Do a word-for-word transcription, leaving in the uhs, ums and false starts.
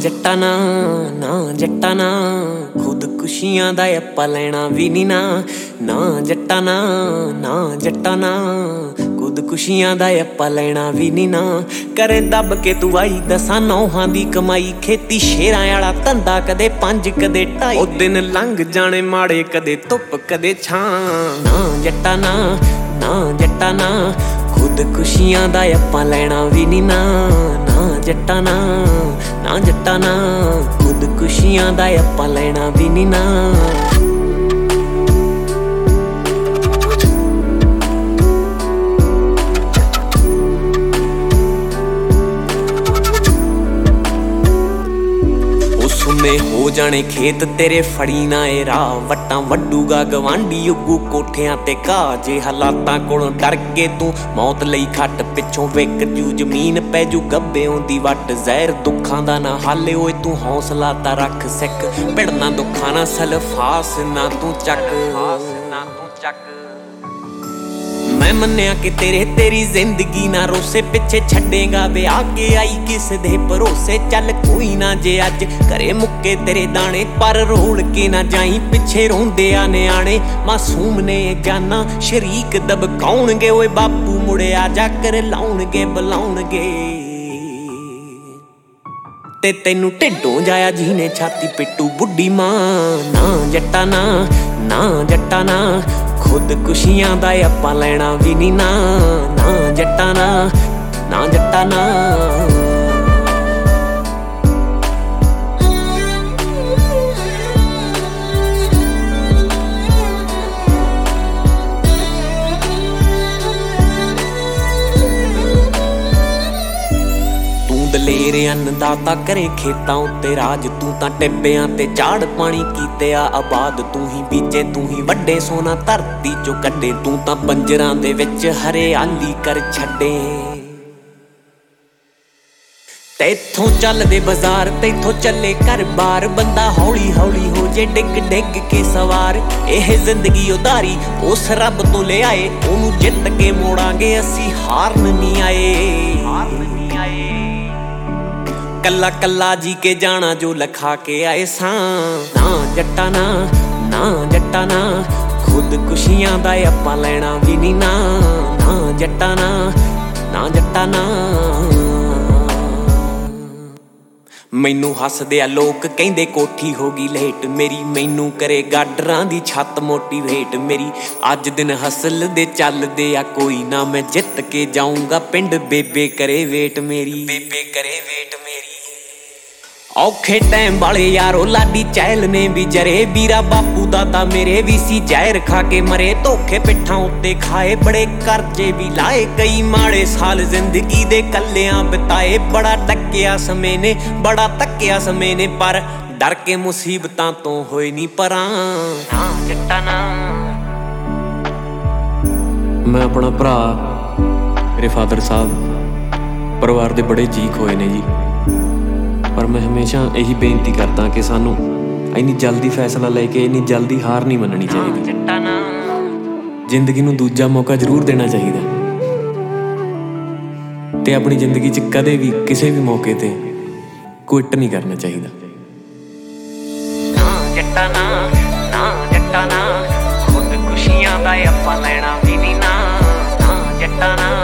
ਜੱਟਾਂ ਨਾ ਨਾ ਜੱਟਾਂ ਨਾ ਖੁਦਕੁਸ਼ੀਆਂ ਦਾ ਆਪਾਂ ਲੈਣਾ ਵੀ ਨੀ ਨਾ ਨਾ ਜੱਟਾਂ ਨਾ ਨਾ ਜੱਟਾਂ ਨਾ ਖੁਦਕੁਸ਼ੀਆਂ ਦਾ ਆਪਾਂ ਲੈਣਾ ਵੀ ਨੀ ਨਾ ਕਰੇ ਦੱਬ ਕੇ ਤੂੰ ਆਈ ਦਸਾਂ ਨੌਹਾਂ ਦੀ ਕਮਾਈ ਖੇਤੀ ਸ਼ੇਰਾਂ ਵਾਲਾ ਧੰਦਾ ਕਦੇ ਪੰਜ ਕਦੇ ਢਾਈ ਉਹ ਦਿਨ ਲੰਘ ਜਾਣੇ ਮਾੜੇ ਕਦੇ ਧੁੱਪ ਕਦੇ ਛਾਂ ਨਾ ਜੱਟਾਂ ਨਾ ਨਾ ਜੱਟਾਂ ਨਾ ਖੁਦਕੁਸ਼ੀਆਂ ਦਾ ਆਪਾਂ ਲੈਣਾ ਵੀ ਨੀ ਨਾ ਨਾ ਜੱਟਾਂ ਨਾ ਨਾ ਜੱਟਾਂ ਨਾ ਖੁਦਕੁਸ਼ੀਆਂ ਦਾ ਆਪਾਂ ਲੈਣਾ ਵੀ ਨੀ ਨਾ ਸੁਨੇ ਹੋ ਜਾਣੇ ਖੇਤ ਤੇਰੇ ਫੜੀ ਨਾ ਏ ਰਾਹ ਵੱਟਾਂ ਵੱਡੂਗਾ ਗਵਾਂਢੀ ਉੱਗੂ ਕੋਠਿਆਂ ਤੇ ਘਾਹ ਜੇ ਹਾਲਾਤਾਂ ਕੋਲੋਂ ਡਰ ਕੇ ਤੂੰ ਮੌਤ ਲਈ ਖੱਟ ਪਿੱਛੋਂ ਵਿਕ ਜੂ ਜ਼ਮੀਨ ਪੈ ਜੂ ਗੱਬਿਓਂ ਦੀ ਵੱਟ ਜ਼ਹਿਰ ਦੁੱਖਾਂ ਦਾ ਨਾ ਹਾਲੇ ਓਏ ਤੂੰ ਹੌਸਲਾ ਤਾਂ ਰੱਖ ਸਿੱਖ ਭਿੜਨਾ ਦੁੱਖਾਂ ਨਾ ਸਲਫਾਸ ਨਾ ਤੂੰ ਚੱਕ ਨਾ ਤੂੰ ਚੱਕ ਮੈਂ ਮੰਨਿਆ ਕਿ ਤੇਰੇ ਤੇਰੀ ਜ਼ਿੰਦਗੀ ਨਾ ਰੋਸੇ ਪਿੱਛੇ ਛੱਡੇਗਾ ਵਿਆਹ ਕੇ ਆਈ ਕਿਸ ਦੇ ਭਰੋਸੇ ਚੱਲ ਕੋਈ ਨਾ ਜੇ ਅੱਜ ਘਰੇ ਮੁੱਕੇ ਤੇਰੇ ਦਾਣੇ ਪਰ ਰੋਲ ਕੇ ਨਾ ਜਾਈ ਪਿੱਛੇ ਰੋਂਦੇ ਆ ਨਿਆਣੇ ਮਾਸੂਮ ਨੇ ਜਾਨਾ ਸ਼ਰੀਕ ਦਬਕਾਉਣਗੇ ਓਏ ਬਾਪੂ ਮੁੜਿਆ ਜਾ ਕਰ ਲਾਉਣਗੇ ਬੁਲਾਉਣਗੇ ਤੇ ਤੈਨੂੰ ਢਿੱਡੋਂ ਜਾਇਆ ਜਿਹਨੇ ਛਾਤੀ ਪਿੱਟੂ ਬੁੱਢੀ ਮਾਂ ਨਾ ਜੱਟਾਂ ਨਾ ਨਾ ਜੱਟਾਂ ਨਾ ਖੁਦਕੁਸ਼ੀਆਂ ਦਾ ਆਪਾਂ ਲੈਣਾ ਵੀ ਨੀ ਨਾ ਨਾ ਜੱਟਾਂ ਨਾ ਨਾ ਜੱਟਾਂ ਨਾ ਦਲੇਰ ਅੰਨਦਾਤਾ ਕਰੇ ਖੇਤਾਂ ਉੱਤੇ ਰਾਜ ਤੂੰ ਤਾਂ ਟਿੱਬਿਆਂ ਤੇ ਝਾੜ ਪਾਣੀ ਕੀਤੇ ਆ ਆਬਾਦ ਤੂੰ ਹੀ ਬੀਜੇ ਤੂੰ ਹੀ ਵੱਡੇ ਸੋਨਾ ਧਰਤੀ ਚੋਂ ਕੱਢੇ ਤੂੰ ਤਾਂ ਪੰਜਰਾਂ ਦੇ ਵਿੱਚ ਹਰਿਆਲੀ ਕਰ ਛੱਡੇ ਤੈਥੋਂ ਚੱਲਦੇ ਬਾਜ਼ਾਰ ਤੈਥੋਂ ਚੱਲੇ ਘਰ ਬਾਰ ਬੰਦਾ ਹੌਲੀ ਹੌਲੀ ਹੋ ਜੇ ਡਿੱਗ ਡਿੱਗ ਕੇ ਸਵਾਰ ਇਹ ਜ਼ਿੰਦਗੀ ਉਧਾਰੀ ਉਸ ਰੱਬ ਤੋਂ ਲਿਆਏ ਉਹਨੂੰ ਜਿੱਤ ਕੇ ਮੋੜਾਂਗੇ ਅਸੀਂ ਹਾਰਨ ਨਹੀਂ ਆਏ ਹਾਰਨ ਨਹੀਂ ਆਏ ਕੱਲਾ ਕੱਲਾ ਜੀ ਕੇ ਜਾਣਾ ਜੋ ਲਖਾ ਕੇ ਆਏ ਸਾਂ ਨਾ ਜੱਟਾਂ ਨਾ ਨਾ ਜੱਟਾਂ ਨਾ ਖੁਦਕੁਸ਼ੀਆਂ ਦਾ ਆਪਾਂ ਲੈਣਾ ਵੀ ਨੀ ਨਾ ਨਾ ਜੱਟਾਂ ਨਾ ਨਾ ਜੱਟਾਂ ਨਾ ਮੈਨੂੰ ਹੱਸਦੇ ਆ ਲੋਕ ਕਹਿੰਦੇ ਕੋਠੀ ਹੋ ਗਈ ਲੇਟ ਮੇਰੀ ਮੈਨੂੰ ਕਰੇ ਗਾਡਰਾਂ ਦੀ ਛੱਤ ਮੋਟੀਵੇਟ ਮੇਰੀ ਅੱਜ ਦਿਨ ਹਸਲ ਦੇ ਚੱਲਦੇ ਆ ਕੋਈ ਨਾ ਮੈਂ ਜਿੱਤ ਕੇ ਜਾਊਂਗਾ ਪਿੰਡ ਬੇਬੇ ਕਰੇ ਵੇਟ ਮੇਰੀ ਬੇਬੇ ਕਰੇ ਵੇਟ ਮੇਰੀ ਔਖੇ ਟਾਈਮ ਵਾਲੇ ਯਾਰੋ ਲਾਡੀ ਚਹਿਲ ਨੇ ਵੀ ਜਰੇ ਵੀਰਾ ਬਾਪੂ ਦਾ ਤਾਂ ਮੇਰੇ ਵੀ ਸੀ ਜ਼ਹਿਰ ਖਾ ਕੇ ਮਰੇ ਧੋਖੇ ਪਿੱਠਾਂ ਉੱਤੇ ਖਾਏ ਬੜੇ ਕਰਜ਼ੇ ਵੀ ਲਾਏ ਕਈ ਮਾੜੇ ਸਾਲ ਜ਼ਿੰਦਗੀ ਦੇ ਕੱਲਿਆਂ ਬਿਤਾਏ ਬੜਾ ਟੱਕਿਆ ਸਮੇਂ ਨੇ ਬੜਾ ਤੱਕਿਆ ਸਮੇਂ ਨੇ ਪਰ ਡਰ ਕੇ ਮੁਸੀਬਤਾਂ ਤੋਂ ਹੋਏ ਨੀ ਪਰਾਂ ਨਾ ਜੱਟਾਂ ਨਾ ਮੈਂ ਆਪਣਾ ਭਰਾ ਮੇਰੇ ਫਾਦਰ ਸਾਹਿਬ ਪਰਿਵਾਰ ਦੇ ਬੜੇ ਚੀਕ ਹੋਏ ਨੇ ਜੀ ਪਰ ਮੈਂ ਹਮੇਸ਼ਾ ਇਹੀ ਬੇਨਤੀ ਕਰਦਾ ਕਿ ਸਾਨੂੰ ਇੰਨੀ ਜਲਦੀ ਫੈਸਲਾ ਲੈ ਕੇ ਇੰਨੀ ਜਲਦੀ ਹਾਰ ਨਹੀਂ ਮੰਨਣੀ ਚਾਹੀਦੀ ਜ਼ਿੰਦਗੀ ਨੂੰ ਦੂਜਾ ਮੌਕਾ ਜ਼ਰੂਰ ਦੇਣਾ ਚਾਹੀਦਾ ਤੇ ਆਪਣੀ ਜ਼ਿੰਦਗੀ 'ਚ ਕਦੇ ਵੀ ਕਿਸੇ ਵੀ ਮੌਕੇ ਤੇ ਕੁਇਟ ਨਹੀਂ ਕਰਨਾ ਚਾਹੀਦਾ ਨਾ ਜੱਟਾਂ ਨਾ ਨਾ ਜੱਟਾਂ ਨਾ ਖੁਦਕੁਸ਼ੀਆਂ ਦਾ ਆਪਾਂ ਲੈਣਾ ਵੀ ਨੀ ਨਾ ਨਾ ਜੱਟਾਂ ਨਾ